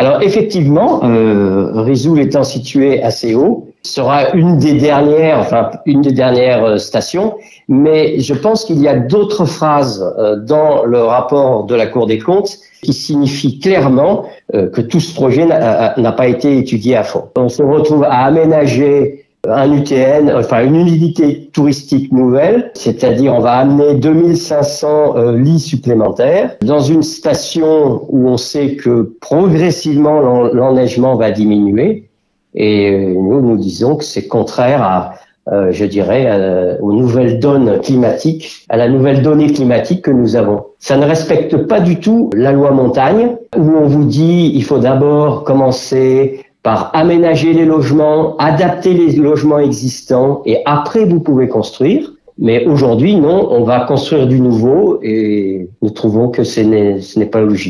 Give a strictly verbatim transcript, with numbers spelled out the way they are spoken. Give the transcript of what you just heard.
Alors effectivement, euh, Risoul étant situé assez haut, sera une des dernières, enfin une des dernières stations, mais je pense qu'il y a d'autres phrases euh, dans le rapport de la Cour des comptes qui signifient clairement euh, que tout ce projet n'a, n'a pas été étudié à fond. On se retrouve à aménager un U T N, enfin une unité touristique nouvelle, c'est-à-dire on va amener deux mille cinq cents euh, lits supplémentaires dans une station où on sait que progressivement l'en, l'enneigement va diminuer et euh, nous nous disons que c'est contraire à, euh, je dirais, à, aux nouvelles donnes climatiques, à la nouvelle donnée climatique que nous avons. Ça ne respecte pas du tout la loi montagne où on vous dit il faut d'abord commencer par aménager les logements, adapter les logements existants et après vous pouvez construire. Mais aujourd'hui, non, on va construire du nouveau et nous trouvons que ce n'est, ce n'est pas logique.